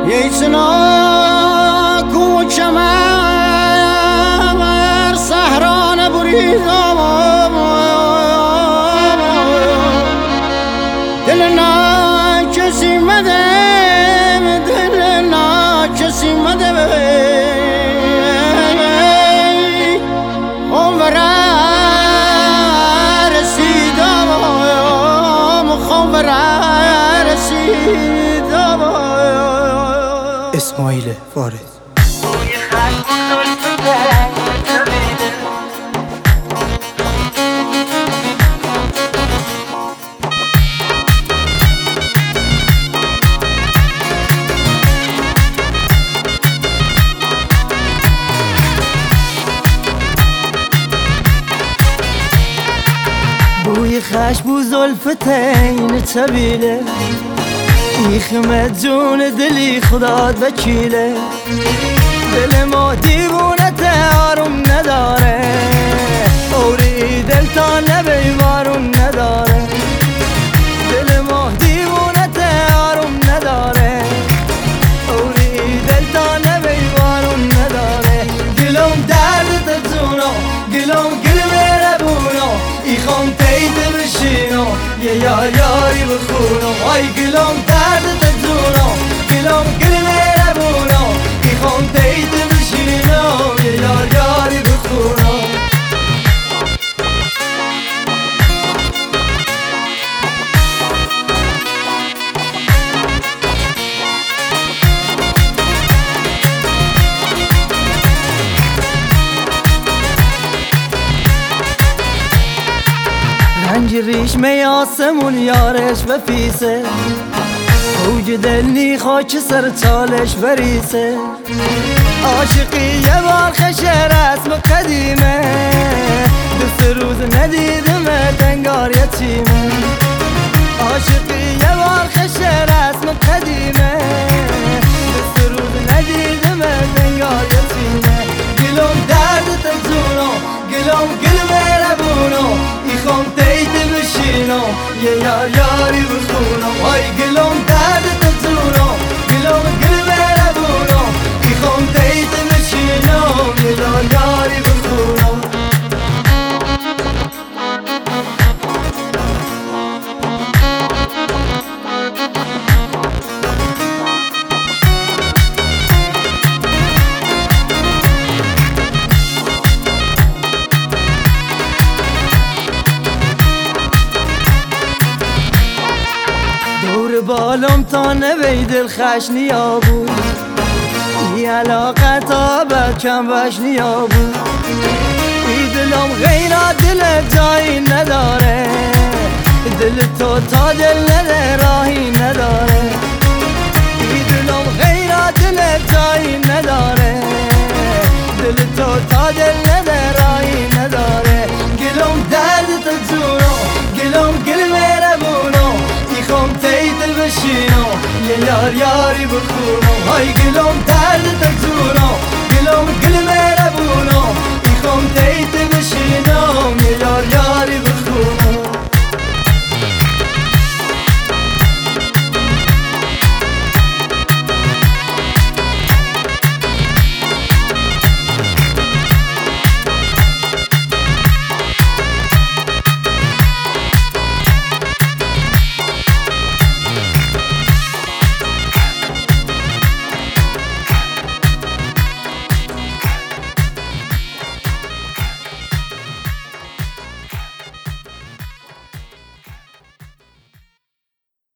ییسنا کوچم بر صحران بریدم دل نا کسی مده دل نا کسی مده عمر رسیدم خبر رسیدم اسماعیل وارد بوی خشم و زلفتین طبیله میخمه جون دلی خداد وکیله دل ما دیوونت آروم نداره اوری دل تا نبی بارون نداره دل ما دیوونت آروم نداره اوری دل تا نبی بارون نداره گلوم درد جونو گلوم گل میره بونو ایخوام تیت بشینو یه یاری بخونو آی گلوم درد جونو گلوم گل میره بونو ایخوام تیت بشینو یه یاری بخونو رنج ریشمه آسمون یارش بپیسه اوج دلنی خاک سر چالش بریسه عاشقی یه بار خشه رسم قدیمه دو روز ندیدمه دنگار یتیمه عاشقی یه بار خشه رسم قدیمه دو روز ندیدمه دنگار یتیمه گلوم درد تجونو گلوم گل میره بونو ایخوام تیت بشینو یه یاری بخونو آی گلوم درد تجونو گلوم گل میره بونو ایخوام تیت بشینو یه یاری بخونو دور بالم تا نوی دل خشنیا بود ای علاقه تا بکم وشنیا بود ای دلم غیر دل جایی نداره دل تو تا دل نده راهی نداره ای دلم غیر دل جایی نداره دل تو تا دل نده راهی نداره گلم درد تا جونو گلم گل میره بونو ایخوام تیت بشینو یه یاری بخونو های گلم درد تا جونو گلم گل میره بونو ایخوام تیت بشینو یه